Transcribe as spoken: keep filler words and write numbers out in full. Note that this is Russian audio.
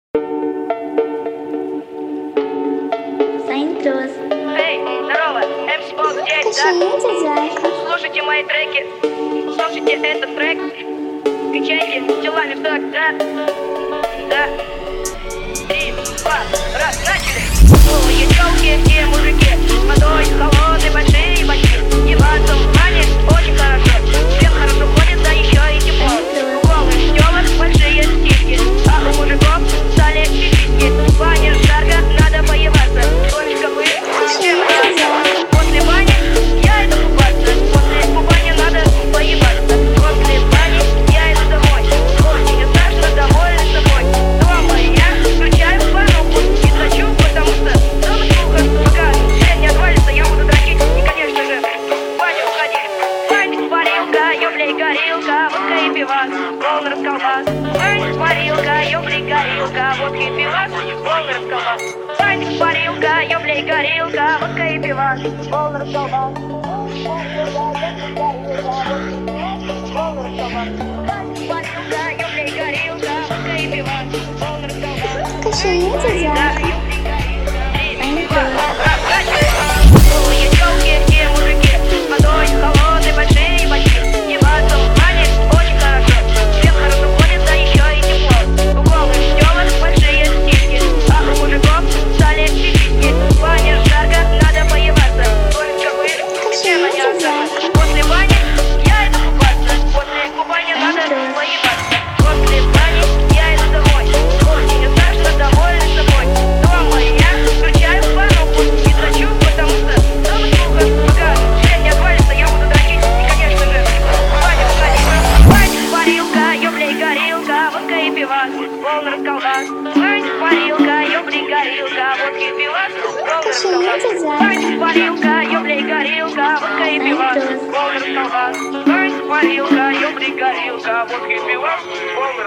Сантрос. Эй, здорово, эм си Бог здесь, да? Кашините, зайка. Слушайте мои треки, слушайте этот трек, качайте телами в такт, да? Да. Три, два, раз, начали. Голые телки и мужики, водой холодные большие бачки. И в этом плане очень хорошо, всем хорошо ходит, да еще и тепло. У голых телок большие стики, а у мужиков стали пиписьки. В бане жарко, надо поебаться, солнышко вы, всем хорошо. После бани я иду купаться, после купания надо поебаться. После бани я иду домой, очень страшно доволен собой. Дома я включаю фануку и дрочу, потому что дома слуха, пока член не отвалится, я буду дрочить. И конечно же, в баню уходи. Вань, парилка, ёблей, горилка, водка и пивас, полный расколбас. Вань, парилка, ёблей, горилка, водка и пивас, полный расколбас. Вань, парилка, ёблей, горилка, водка и пивас, полный расколбас. Кашините, зайка. Голые телки и мужики, водой холодные большие бачки. И в этом плане очень хорошо, всем хорошо ходит, да еще и тепло. У голых телок большие стики, а у мужиков стали пиписьки. В бане жарко, надо поебаться, только вы всем одеться. После бани я иду купаться, после купания надо поебаться. После бани я иду домой, очень страшно доволен собой. Дома я включаю фануку и дрочу, потому что дома слуха, пока член не отвалится, я буду дрочить. И конечно же, Ваня, Ваня, Ваня, парилка, ёблей, горилка, водка и пивас, полный расколбас. Ваня, парилка, ёблей, горилка, водка и пивас, полный расколбас. Ваня, парилка, ёблей, горилка, водка и пивас, полный расколбас. Ваня, парилка, ёблей, горилка, водка и пивас, полный